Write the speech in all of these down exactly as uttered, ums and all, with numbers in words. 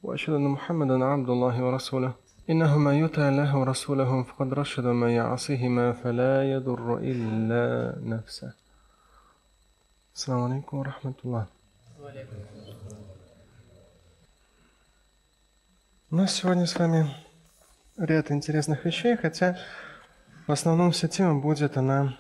وأشهد أن محمدا عبد الله ورسوله إنه من يطع الله ورسوله فقد رشد ومن يعصهما فلا يضر إلا نفسه. السلام عليكم ورحمة الله. У нас сегодня с вами ряд интересных вещей, хотя в основном вся тема будет она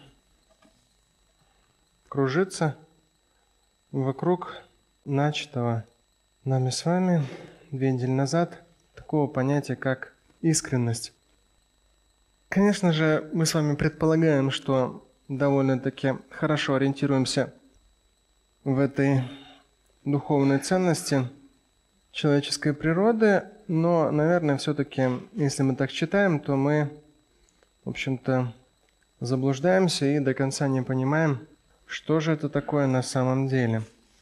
кружиться вокруг начатого нами с вами две недели назад такого понятия, как искренность. Конечно же, мы с вами предполагаем, что довольно-таки хорошо ориентируемся в этой духовной ценности человеческой природы, но, наверное, все-таки, если мы так читаем, то мы, в общем-то, заблуждаемся и до конца не понимаем, что же это такое на самом деле.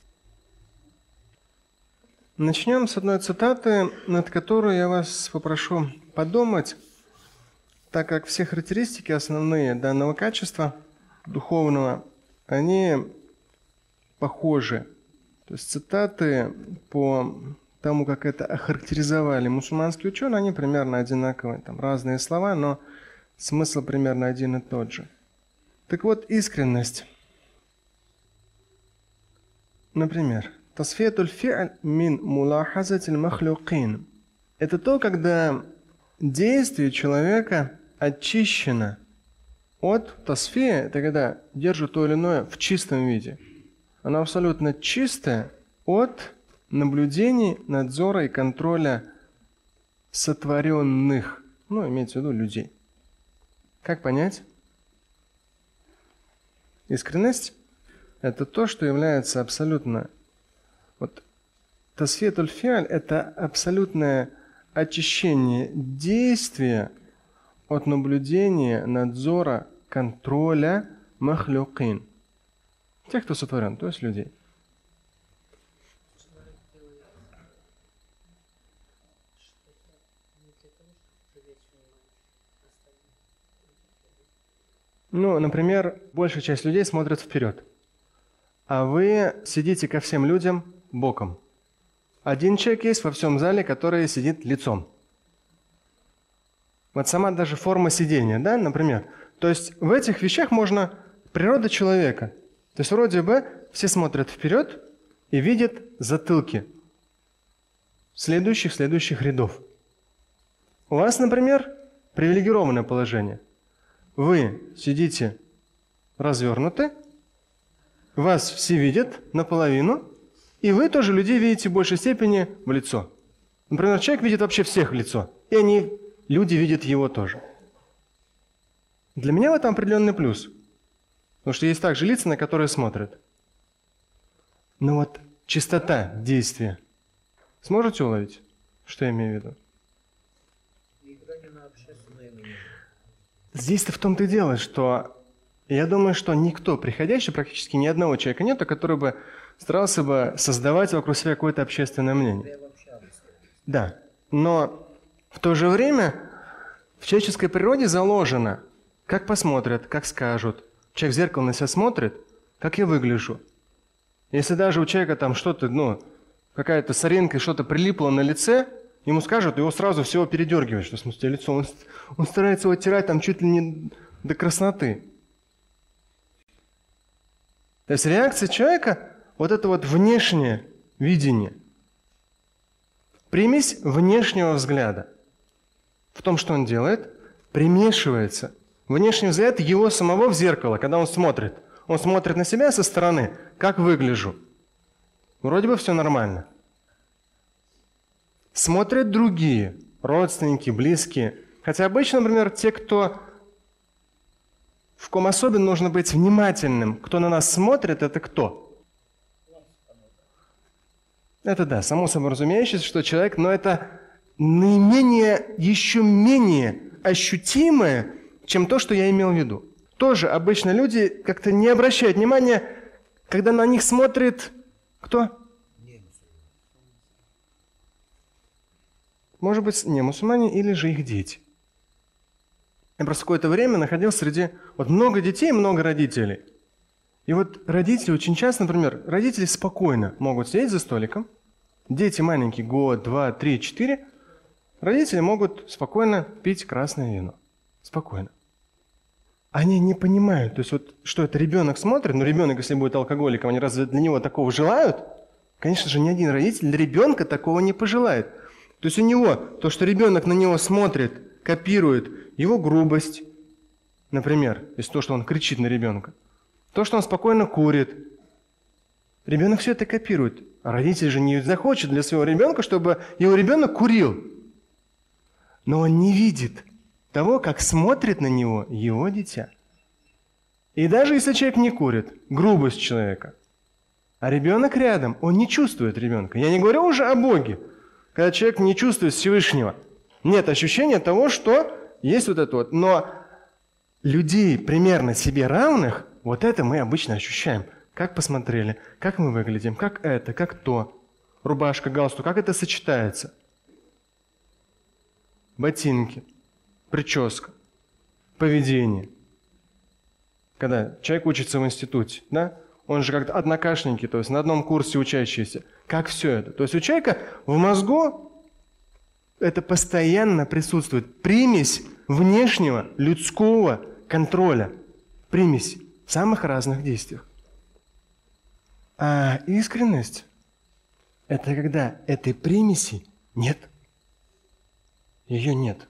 Начнем с одной цитаты, над которой я вас попрошу подумать, так как все характеристики основные данного качества духовного, они похожи. То есть цитаты по тому, как это охарактеризовали мусульманские ученые, они примерно одинаковые. Там разные слова, но смысл примерно один и тот же. Так вот, искренность. Например, «Тасфиятуль фи'аль мин мулахазатиль махлюкин». Это то, когда действие человека очищено от тасфия, это когда держит то или иное в чистом виде. Оно абсолютно чистое от наблюдений, надзора и контроля сотворенных, ну, имеется в виду людей. Как понять? Искренность – это то, что является абсолютно... Вот тасфиятуль фи'аль – это абсолютное очищение действия от наблюдения, надзора, контроля махлюкин. Тех, кто сотворен, то есть людей. Ну, например, большая часть людей смотрит вперед, а вы сидите ко всем людям боком. Один человек есть во всем зале, который сидит лицом. Вот сама даже форма сидения, да, например. То есть в этих вещах можно природа человека. То есть вроде бы все смотрят вперед и видят затылки следующих-следующих рядов. У вас, например, привилегированное положение. Вы сидите развернуты, вас все видят наполовину, и вы тоже людей видите в большей степени в лицо. Например, человек видит вообще всех в лицо, и они, люди видят его тоже. Для меня в этом определенный плюс, потому что есть также лица, на которые смотрят. Но вот чистота действия. Сможете уловить, что я имею в виду? Здесь-то в том-то и дело, что я думаю, что никто приходящий, практически ни одного человека нету, который бы старался бы создавать вокруг себя какое-то общественное мнение. Да, но в то же время в человеческой природе заложено, как посмотрят, как скажут. Человек в зеркало на себя смотрит, как я выгляжу. Если даже у человека там что-то, ну, какая-то соринка, что-то прилипло на лице, ему скажут, его сразу всего передергивает, что, в смысле, лицо. Он, он старается его оттирать там чуть ли не до красноты. То есть реакция человека, вот это вот внешнее видение, примесь внешнего взгляда в том, что он делает, примешивается внешний взгляд его самого в зеркало, когда он смотрит. Он смотрит на себя со стороны, как выгляжу. Вроде бы все нормально. Смотрят другие, родственники, близкие. Хотя обычно, например, те, кто, в ком особенно нужно быть внимательным, кто на нас смотрит, это кто? Это да, само собой разумеющееся, что человек, но это наименее, еще менее ощутимое, чем то, что я имел в виду. Тоже обычно люди как-то не обращают внимания, когда на них смотрит кто? Может быть, не мусульмане или же их дети. Я просто какое-то время находился среди... Вот много детей, много родителей. И вот родители очень часто, например, родители спокойно могут сидеть за столиком, Дети маленькие, год, два, три, четыре, родители могут спокойно пить красное вино. Спокойно. Они не понимают, то есть вот, что это ребенок смотрит, но ребенок, если будет алкоголиком, они разве для него такого желают? Конечно же, ни один родитель для ребенка такого не пожелает. То есть у него, то, что ребенок на него смотрит, копирует его грубость, например, то есть то, что он кричит на ребенка, то, что он спокойно курит. Ребенок все это копирует. А родитель же не захочет для своего ребенка, чтобы его ребенок курил. Но он не видит того, как смотрит на него его дитя. И даже если человек не курит, грубость человека, а ребенок рядом, он не чувствует ребенка. Я не говорю уже о Боге, когда человек не чувствует Всевышнего. Нет ощущения того, что есть вот это вот. Но людей примерно себе равных, вот это мы обычно ощущаем. Как посмотрели, как мы выглядим, как это, как то. Рубашка, галстук, как это сочетается. Ботинки, прическа, поведение. Когда человек учится в институте, да, он же как-то однокашники, то есть на одном курсе учащиеся. Как все это? То есть у человека в мозгу это постоянно присутствует. Примесь внешнего людского контроля. Примесь в самых разных действиях. А искренность – это когда этой примеси нет. Ее нет.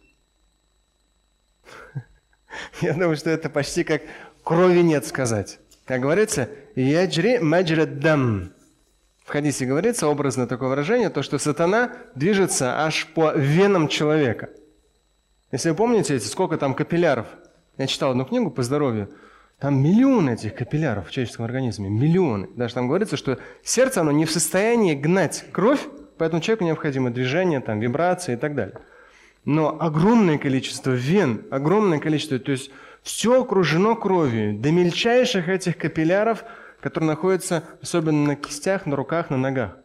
Я думаю, что это почти как крови нет сказать. Как говорится, «Яджри маджрад дам». В хадисе говорится образно такое выражение, то, что сатана движется аж по венам человека. Если вы помните, сколько там капилляров. Я читал одну книгу по здоровью. Там миллионы этих капилляров в человеческом организме. Миллионы. Даже там говорится, что сердце, оно не в состоянии гнать кровь, поэтому человеку необходимо движение, там, вибрации и так далее. Но огромное количество вен, огромное количество, то есть все окружено кровью, до мельчайших этих капилляров, которые находятся особенно на кистях, на руках, на ногах.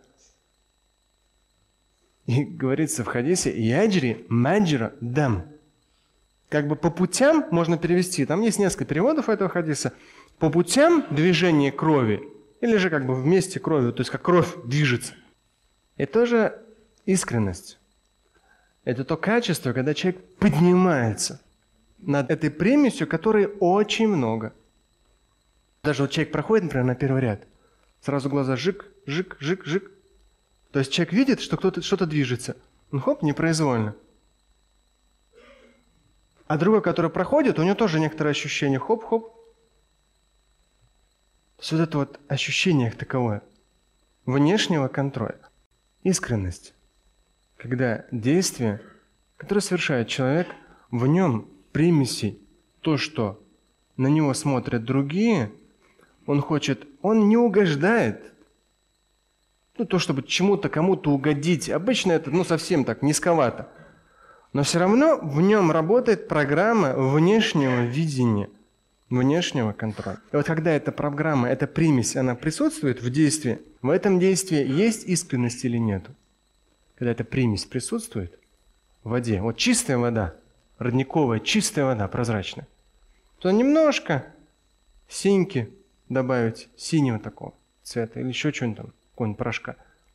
И говорится в хадисе «Яджри маджра дам». Как бы по путям можно перевести, там есть несколько переводов этого хадиса, по путям движения крови, или же как бы вместе крови, то есть как кровь движется. И тоже искренность. Это то качество, когда человек поднимается над этой примесью, которой очень много. Даже вот человек проходит, например, на первый ряд, сразу глаза жик, жик, жик, жик. То есть человек видит, что кто-то что-то движется. Ну хоп, непроизвольно. А другой, который проходит, у него тоже некоторые ощущения. Хоп-хоп. То есть вот это вот ощущение таковое. Внешнего контроля. Искренность. Когда действие, которое совершает человек, в нем примеси то, что на него смотрят другие, он хочет, он не угождает. Ну, то, чтобы чему-то, кому-то угодить. Обычно это, ну, совсем так, низковато. Но все равно в нем работает программа внешнего видения, внешнего контроля. И вот когда эта программа, эта примесь, она присутствует в действии, в этом действии есть искренность или нет? Когда эта примесь присутствует в воде, вот чистая вода, родниковая, чистая вода, прозрачная, то немножко синьки добавить, синего такого цвета, или еще что-нибудь там, какого-нибудь порошка.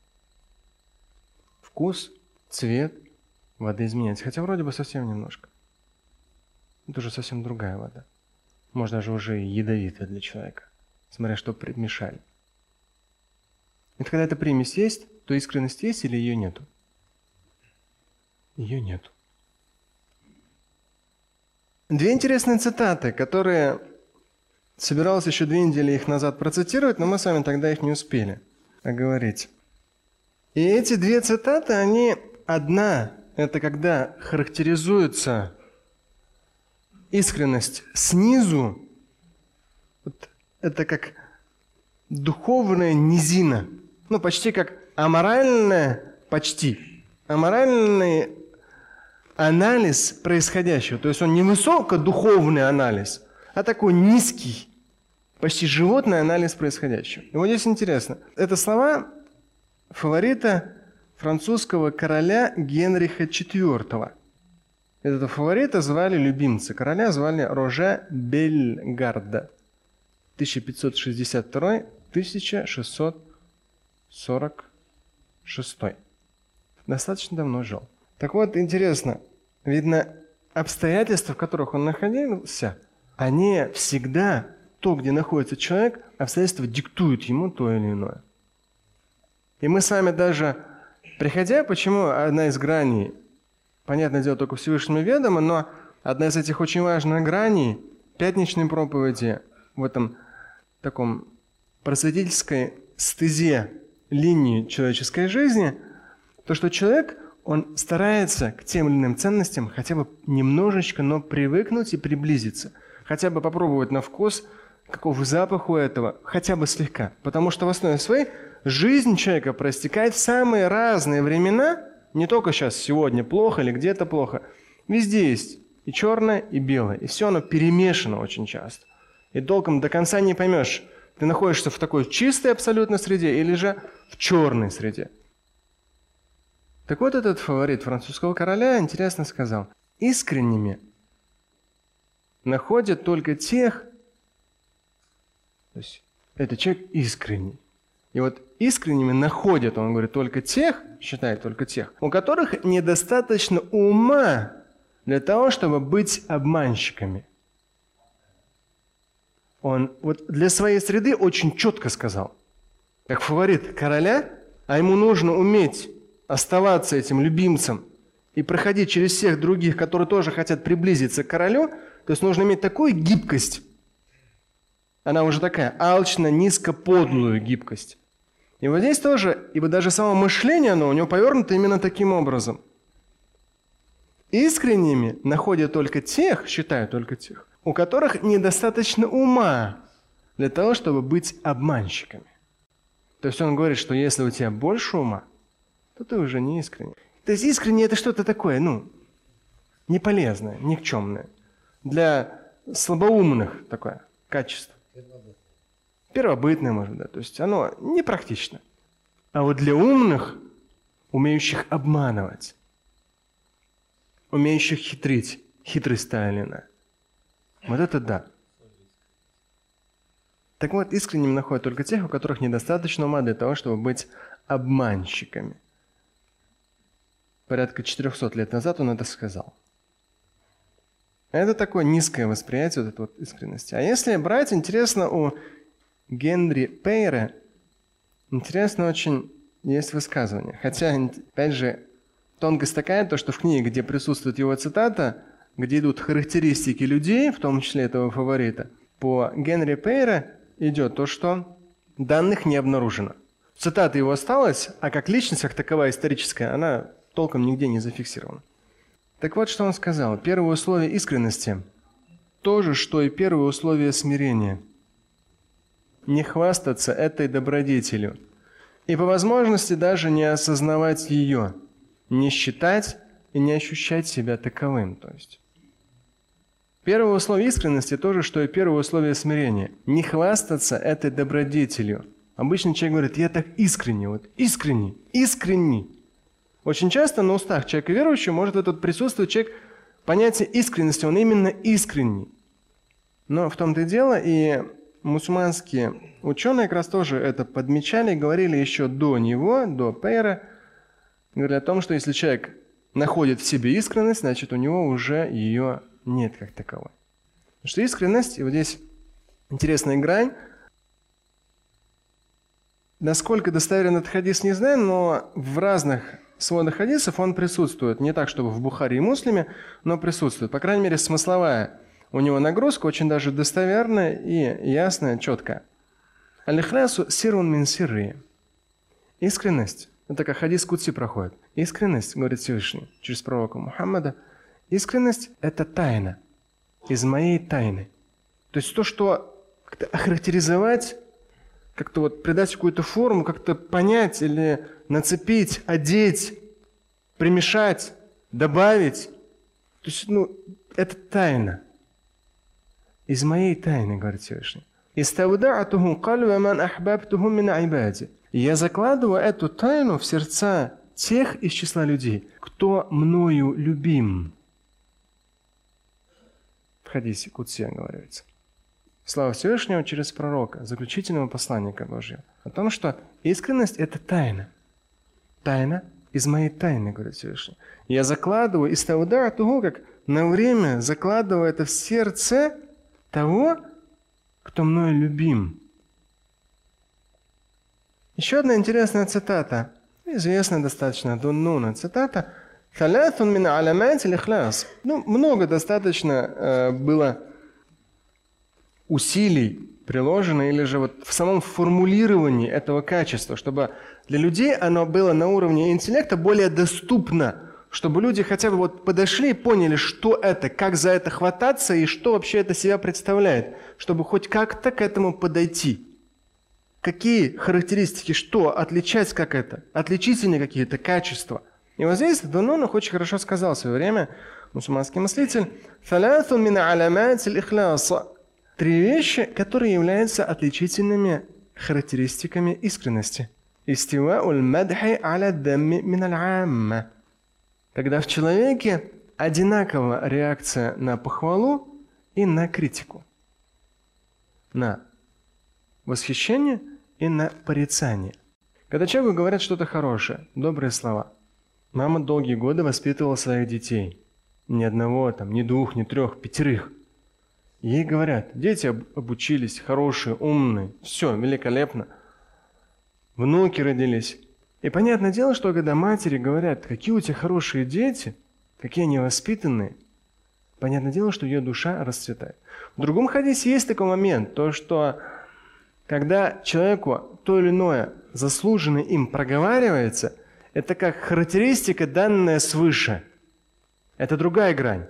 Вкус, цвет воды изменяется, хотя вроде бы совсем немножко. Это уже совсем другая вода. Может, даже уже и ядовитая для человека, смотря что примешали. И когда эта примесь есть, то искренность есть или ее нету? Ее нету. Две интересные цитаты, которые собирался еще две недели их назад процитировать, но мы с вами тогда их не успели оговорить. И эти две цитаты, они одна, это когда характеризуется искренность снизу, вот это как духовная низина, ну почти как аморальная, почти, аморальный анализ происходящего. То есть он не высокодуховный анализ, а такой низкий, почти животный анализ происходящего. И вот здесь интересно. Это слова фаворита французского короля Генриха четвёртого. Этого фаворита звали любимца короля, звали Роже Бельгарда. тысяча пятьсот шестьдесят второй — тысяча шестьсот сорок шестой. Достаточно давно жил. Так вот, интересно, видно, обстоятельства, в которых он находился, они всегда, то, где находится человек, обстоятельства диктуют ему то или иное. И мы с вами даже, приходя, почему одна из граней, понятное дело, только Всевышнему ведомо, но одна из этих очень важных граней пятничной проповеди в этом таком просветительской стезе линии человеческой жизни, то, что человек, он старается к тем или иным ценностям хотя бы немножечко, но привыкнуть и приблизиться. Хотя бы попробовать на вкус, каков запах у этого, хотя бы слегка. Потому что в основе своей жизнь человека проистекает в самые разные времена, не только сейчас, сегодня плохо или где-то плохо. Везде есть и черное, и белое. И все оно перемешано очень часто. И толком до конца не поймешь, ты находишься в такой чистой абсолютно среде или же в черной среде. Так вот, этот фаворит французского короля интересно сказал: искренними находят только тех, то есть это человек искренний. И вот искренними находят, он говорит, только тех, считает только тех, у которых недостаточно ума для того, чтобы быть обманщиками. Он вот для своей среды очень четко сказал, как фаворит короля, а ему нужно уметь оставаться этим любимцем и проходить через всех других, которые тоже хотят приблизиться к королю, то есть нужно иметь такую гибкость, она уже такая алчно, низко подлую гибкость. И вот здесь тоже, ибо даже само мышление, оно у него повернуто именно таким образом. Искренними находят только тех, считают только тех, у которых недостаточно ума для того, чтобы быть обманщиками. То есть он говорит, что если у тебя больше ума, то ты уже не искренний. То есть искренне это что-то такое, ну, неполезное, никчемное. Для слабоумных такое качество. Первобытное, может быть, да. То есть оно непрактично. А вот для умных, умеющих обманывать, умеющих хитрить, хитрость та или иная, вот это да. Так вот, искренним находят только тех, у которых недостаточно ума для того, чтобы быть обманщиками. Порядка четырехсот лет назад он это сказал. Это такое низкое восприятие вот этой вот искренности. А если брать, интересно, у Генри Пейре интересно очень есть высказывание. Хотя, опять же, тонкость такая, то, что в книге, где присутствует его цитата, где идут характеристики людей, в том числе этого фаворита, по Генри Пейре идет то, что данных не обнаружено. Цитата его осталась, а как личность, как таковая историческая, она толком нигде не зафиксирована. Так вот, что он сказал. Первое условие искренности – то же, что и первое условие смирения. Не хвастаться этой добродетелью. И по возможности даже не осознавать ее, не считать и не ощущать себя таковым. То есть первое условие искренности – то же, что и первое условие смирения. Не хвастаться этой добродетелью. Обычно человек говорит: я так искренне, вот искренний, искренний. Очень часто на устах человека верующего может этот присутствовать человек, понятие искренности, он именно искренний. Но в том-то и дело, и мусульманские ученые как раз тоже это подмечали, говорили еще до него, до Пейра, говорили о том, что если человек находит в себе искренность, значит у него уже ее нет как таковой. Потому что искренность, и вот здесь интересная грань, насколько достоверен этот хадис, не знаю, но в разных сводных хадисов он присутствует. Не так, чтобы в Бухари и Муслиме, но присутствует. По крайней мере, смысловая у него нагрузка очень даже достоверная и ясная, четкая. Аль-ихлясу сирун мин сирри. Искренность, это как хадис Кудси проходит. Искренность, говорит Всевышний через пророка Мухаммада, искренность – это тайна из моей тайны. То есть то, что как-то охарактеризовать, как-то вот придать какую-то форму, как-то понять или нацепить, одеть, примешать, добавить. То есть, ну, это тайна. Из моей тайны, говорит Всевышний. И я закладываю эту тайну в сердца тех из числа людей, кто мною любим. В хадисе Кудси говорится. Слава Всевышнего через пророка, заключительного посланника Божьего, о том, что искренность – это тайна. тайна из моей тайны, говорит Всевышний. Я закладываю из того, да, того, как на время закладываю это в сердце того, кто мною любим. Еще одна интересная цитата, известная достаточно, Дуннуна, цитата. «Халятун мин алямати лихляс». Ну, много достаточно э, было усилий приложено, или же вот в самом формулировании этого качества, чтобы для людей оно было на уровне интеллекта более доступно, чтобы люди хотя бы вот подошли и поняли, что это, как за это хвататься и что вообще это себя представляет, чтобы хоть как-то к этому подойти. Какие характеристики, что отличать, как это, отличительные какие-то качества. И вот здесь Дуннун очень хорошо сказал в свое время, мусульманский мыслитель, «Фалятун мин алямати л-ихляса». Три вещи, которые являются отличительными характеристиками искренности. «Истивауль мадхи аля дамми мин аль-амма». Когда в человеке одинаковая реакция на похвалу и на критику. На восхищение и на порицание. Когда человеку говорят что-то хорошее, добрые слова. Мама долгие годы воспитывала своих детей. Ни одного, там, ни двух, ни трех, пятерых. Ей говорят, дети обучились, хорошие, умные, все, великолепно. Внуки родились. И понятное дело, что когда матери говорят, какие у тебя хорошие дети, какие они воспитанные, понятное дело, что ее душа расцветает. В другом хадисе есть такой момент, то что когда человеку то или иное заслуженное им проговаривается, это как характеристика, данная свыше. Это другая грань.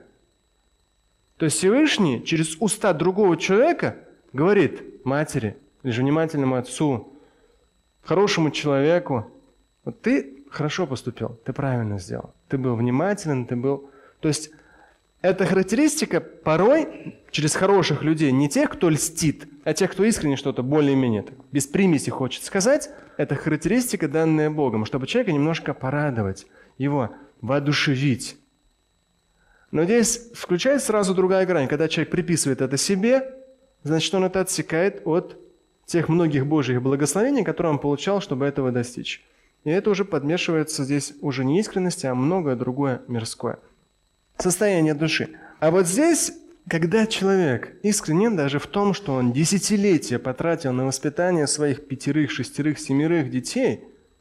То есть Всевышний через уста другого человека говорит матери, или же внимательному отцу, хорошему человеку, вот ты хорошо поступил, ты правильно сделал, ты был внимателен, ты был... То есть эта характеристика порой через хороших людей, не тех, кто льстит, а тех, кто искренне что-то более-менее так, без примеси хочет сказать, это характеристика, данная Богом, чтобы человека немножко порадовать, его воодушевить. Но здесь включается сразу другая грань. Когда человек приписывает это себе, значит, он это отсекает от тех многих Божьих благословений, которые он получал, чтобы этого достичь. И это уже подмешивается здесь уже не искренность, а многое другое мирское. Состояние души. А вот здесь, когда человек искренен даже в том, что он десятилетия потратил на воспитание своих пятерых, шестерых, семерых детей,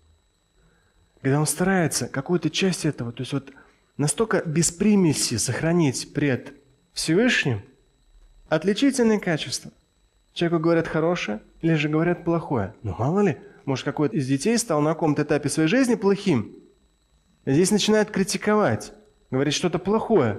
когда он старается какую-то часть этого, то есть вот настолько без примеси сохранить пред Всевышним, отличительные качества. Человеку говорят хорошее или же говорят плохое. Ну мало ли, может какой-то из детей стал на каком-то этапе своей жизни плохим. И здесь начинают критиковать, говорить что-то плохое.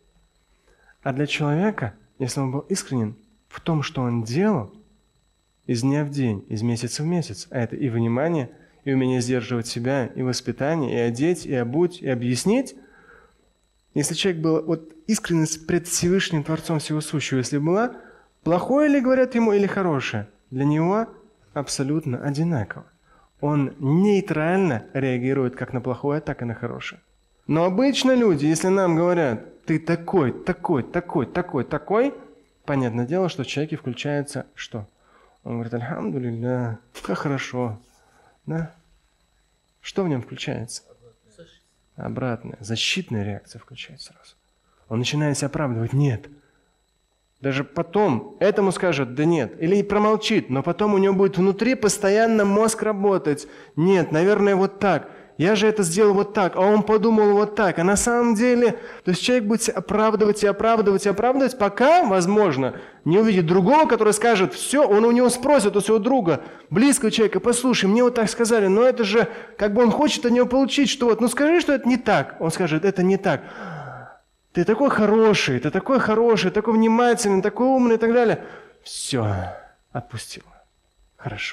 А для человека, если он был искренен в том, что он делал, из дня в день, из месяца в месяц, а это и внимание, и умение сдерживать себя, и воспитание, и одеть, и обуть, и объяснить, если человек был, вот искренность пред Всевышним Творцом Всего Сущего, если была, плохое ли говорят ему или хорошее, для него абсолютно одинаково. Он нейтрально реагирует как на плохое, так и на хорошее. Но обычно люди, если нам говорят, ты такой, такой, такой, такой, такой, понятное дело, что в человеке включается что? Он говорит, альхамдулилля, как хорошо. Да? Что в нем включается? Обратная, защитная реакция включается сразу. Он начинает себя оправдывать. Нет. Даже потом этому скажет, да нет. Или промолчит, но потом у него будет внутри постоянно мозг работать. Нет, наверное, вот так. Я же это сделал вот так, а он подумал вот так. А на самом деле, то есть человек будет себя оправдывать и оправдывать и оправдывать, пока, возможно, не увидит другого, который скажет, все, он у него спросит, у своего друга, близкого человека, послушай, мне вот так сказали, но это же, как бы он хочет от него получить, что вот, ну скажи, что это не так. Он скажет, это не так. Ты такой хороший, ты такой хороший, такой внимательный, такой умный и так далее. Все, отпустил. Хорошо.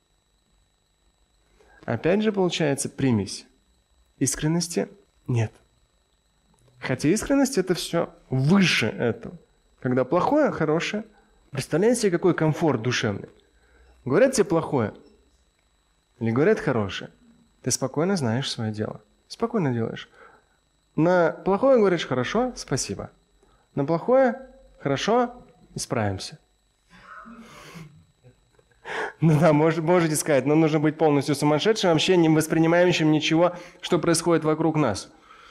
Опять же получается примесь. Искренности нет. Хотя искренность это все выше этого. Когда плохое, хорошее. Представляете себе, какой комфорт душевный. Говорят тебе плохое или говорят хорошее. Ты спокойно знаешь свое дело. Спокойно делаешь. На плохое говоришь хорошо, спасибо. На плохое хорошо, исправимся. Ну да, мож, можете сказать, но нужно быть полностью сумасшедшим, вообще не воспринимающим ничего, что происходит вокруг нас.